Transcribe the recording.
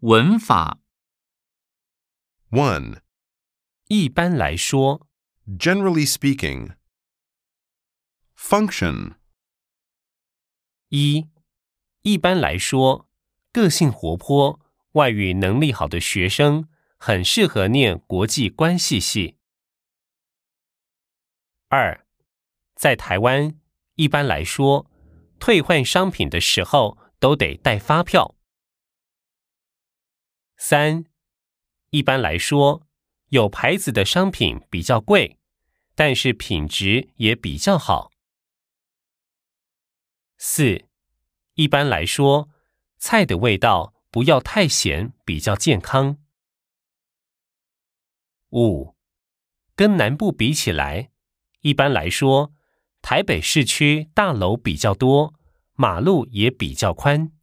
文法 1. 一般来说， Generally speaking. Function. 一般来说，个性活泼、外语能力好的学生很适合念国际关系系。2. 在台湾，一般来说，退换商品的时候都得带发票。3. 一般来说，有牌子的商品比较贵，但是品质也比较好。4. 一般来说，菜的味道不要太咸，比较健康。5. 跟南部比起来，一般来说，台北市区大楼比较多，马路也比较宽。